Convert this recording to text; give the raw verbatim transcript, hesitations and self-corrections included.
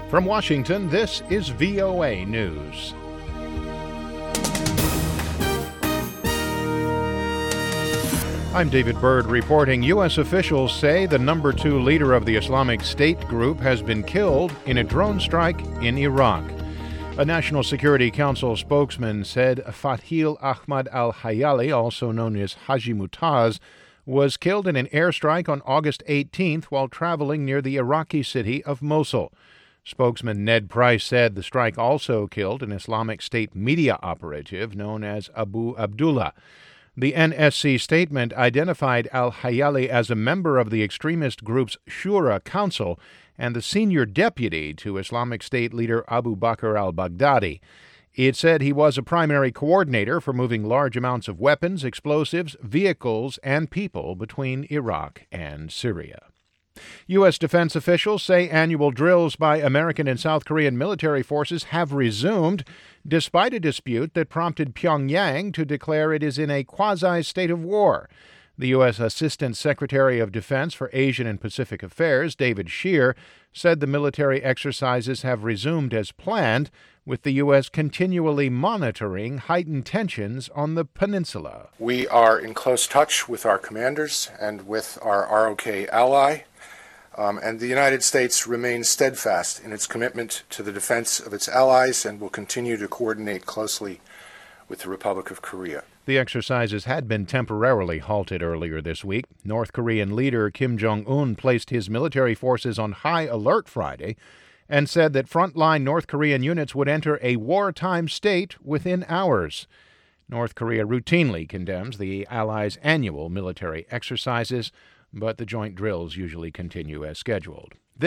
From Washington, this is V O A News. I'm David Byrd reporting. U S officials say the number two leader of the Islamic State group has been killed in a drone strike in Iraq. A National Security Council spokesman said Fathil Ahmad al-Hayali, also known as Haji Mutaz, was killed in an airstrike on August eighteenth while traveling near the Iraqi city of Mosul. Spokesman Ned Price said the strike also killed an Islamic State media operative known as Abu Abdullah. The N S C statement identified al-Hayali as a member of the extremist group's Shura Council and the senior deputy to Islamic State leader Abu Bakr al-Baghdadi. It said he was a primary coordinator for moving large amounts of weapons, explosives, vehicles, and people between Iraq and Syria. U S defense officials say annual drills by American and South Korean military forces have resumed, despite a dispute that prompted Pyongyang to declare it is in a quasi-state of war. The U S Assistant Secretary of Defense for Asian and Pacific Affairs, David Scheer, said the military exercises have resumed as planned, with the U S continually monitoring heightened tensions on the peninsula. We are in close touch with our commanders and with our R O K ally. Um, and the United States remains steadfast in its commitment to the defense of its allies and will continue to coordinate closely with the Republic of Korea. The exercises had been temporarily halted earlier this week. North Korean leader Kim Jong-un placed his military forces on high alert Friday and said that frontline North Korean units would enter a wartime state within hours. North Korea routinely condemns the allies' annual military exercises, but the joint drills usually continue as scheduled.